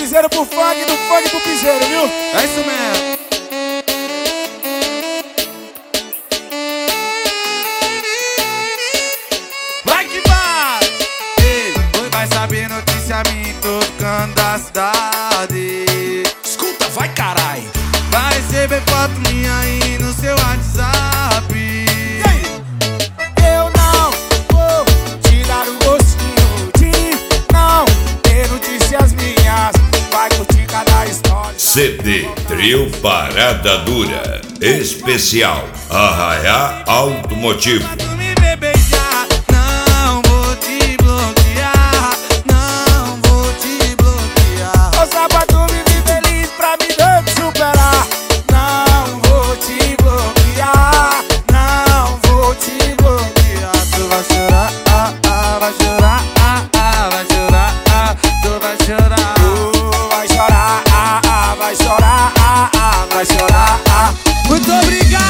piseiro pro funk, do funk pro piseiro, viu? É isso mesmo. Vai que vai! Ei, hoje vai saber notícia minha em todo canto da cidade. Escuta, vai carai. Vai receber foto minha aí no seu WhatsApp. E aí? Eu não vou te dar o gostinho de não ter notícias minhas. Vai curtir cada história. CD Trio Parada Dura Especial Arraiá Automotivo. Tu me vê beijar, não vou te bloquear. Não vou te bloquear. Ô sábado vive feliz pra me não te superar. Não vou te bloquear. Não vou te bloquear. Tu vai chorar, vai chorar, vai chorar, tu vai chorar. Tu vai chorar, vai chorar, vai chorar. Muito obrigado!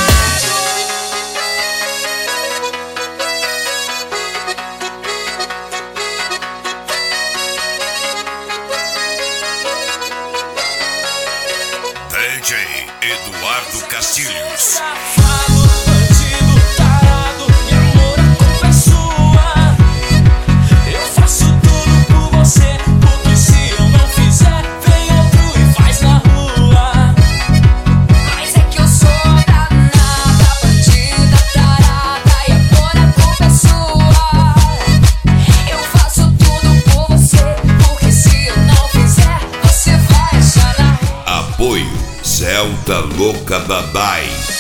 DJ Eduardo Castilhos. Safado, bandido, tarado, e amor, a culpa é sua. Eu faço tudo por você, porque se eu não fizer, vem outro e faz na rua. Mas é que eu sou danada, bandida, tarada, e amor, a culpa é sua. Eu faço tudo por você, porque se eu não fizer, você vai achar na rua. Apoio Celta Louca Babai.